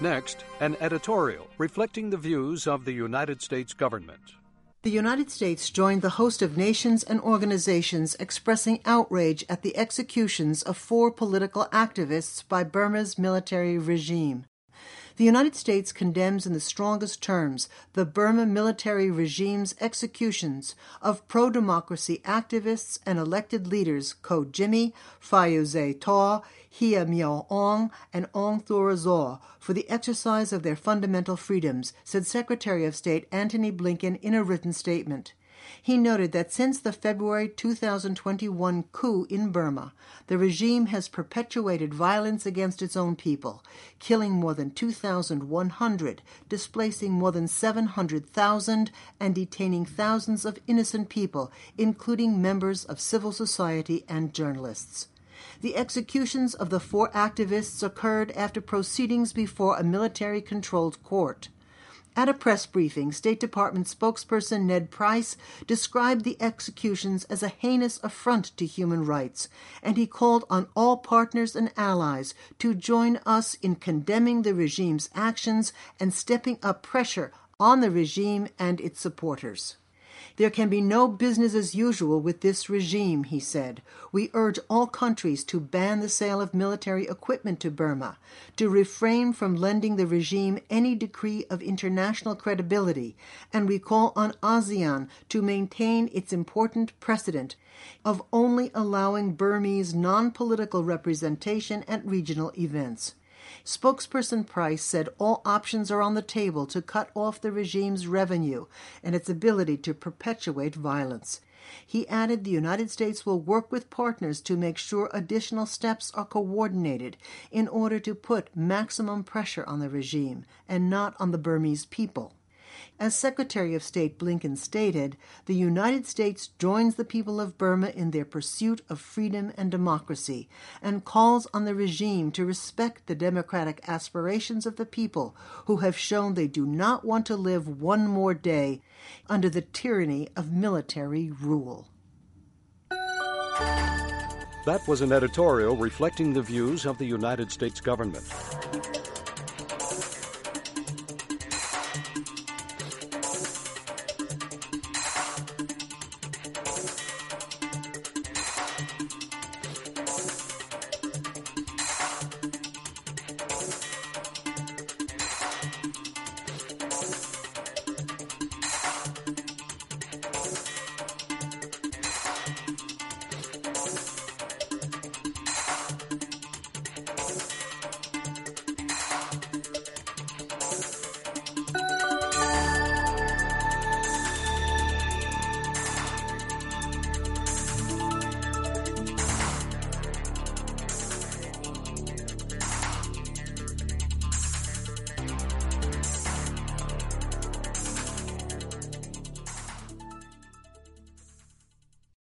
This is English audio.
Next, an editorial reflecting the views of the United States government. The United States joined the host of nations and organizations expressing outrage at the executions of 4 political activists by Burma's military regime. The United States condemns in the strongest terms the Burma military regime's executions of pro-democracy activists and elected leaders Ko Jimmy, Phayuze Taw, Hia Myo Aung, and Aung Thurazor for the exercise of their fundamental freedoms, said Secretary of State Antony Blinken in a written statement. He noted that since the February 2021 coup in Burma, the regime has perpetuated violence against its own people, killing more than 2,100, displacing more than 700,000, and detaining thousands of innocent people, including members of civil society and journalists. The executions of the 4 activists occurred after proceedings before a military-controlled court. At a press briefing, State Department spokesperson Ned Price described the executions as a heinous affront to human rights, and he called on all partners and allies to join us in condemning the regime's actions and stepping up pressure on the regime and its supporters. There can be no business as usual with this regime, he said. We urge all countries to ban the sale of military equipment to Burma, to refrain from lending the regime any degree of international credibility, and we call on ASEAN to maintain its important precedent of only allowing Burmese non-political representation at regional events. Spokesperson Price said all options are on the table to cut off the regime's revenue and its ability to perpetuate violence. He added the United States will work with partners to make sure additional steps are coordinated in order to put maximum pressure on the regime and not on the Burmese people. As Secretary of State Blinken stated, the United States joins the people of Burma in their pursuit of freedom and democracy and calls on the regime to respect the democratic aspirations of the people who have shown they do not want to live one more day under the tyranny of military rule. That was an editorial reflecting the views of the United States government.